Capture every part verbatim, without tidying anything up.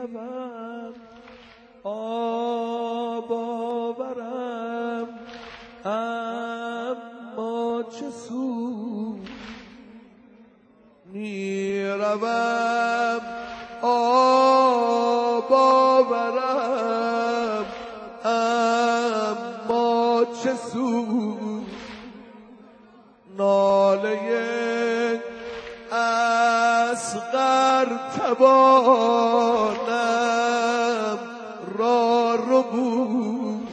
روم آب آورم اما چه سود می روم آب آورم اما چه سود ناله اصغر توانم را ربود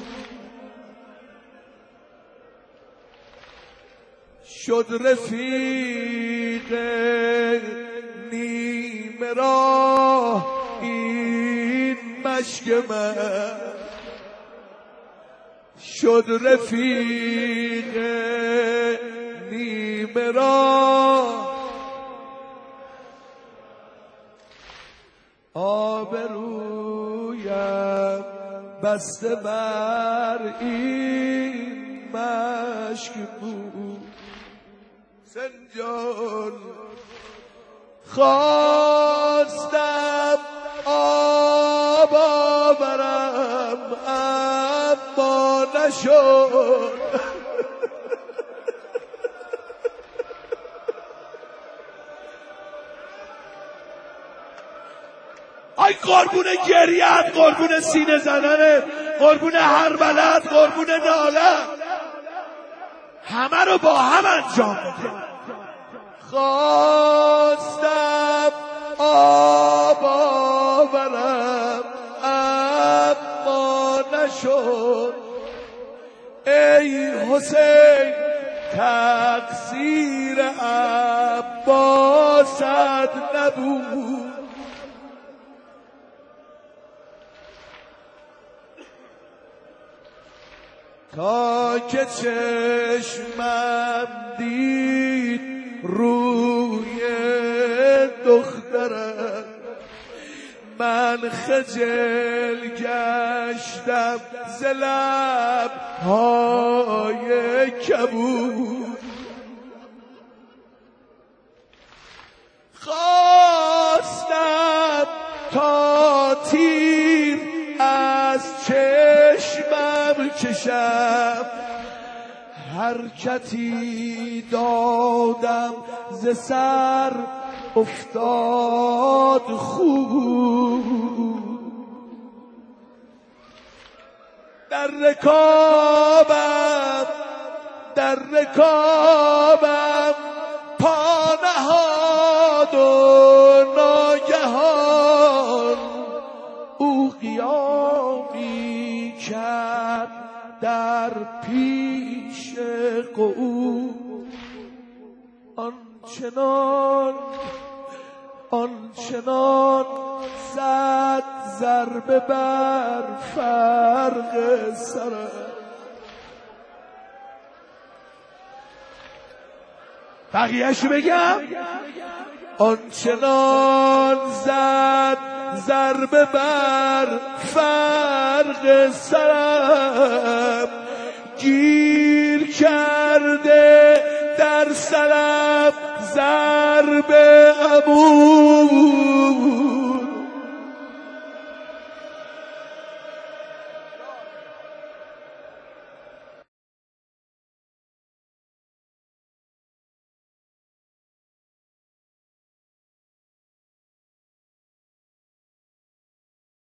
شد رفیق نیمه راه این مشک من شد رفیق نیمه راه آبرویم بسته بر این مشک بود سنجان خواستم آب آورم اما نشد آی قربون گریت، قربون سینه زننه، قربون هر بلد، قربون ناله، همه رو با هم انجام بده. خواستم آب آورم اما نشد ای حسین تقصیر عباست نبود تا که چشمم دید روی دخترم من خجل گشتم ز لب‌های کبود خواستم تا تیر از چشمم کشم حرکتی دادم ز سر افتاد خوب در رکابم در رکابم پا نهاد و ناگهان او قیامی کرد در پیش قعود آنچنان آنچنان زد ضربه بر فرق سرم بقیه‌شو بگم آنچنان زد ضربه بر فرق سرم گیر کرده در سرم ضرب عمود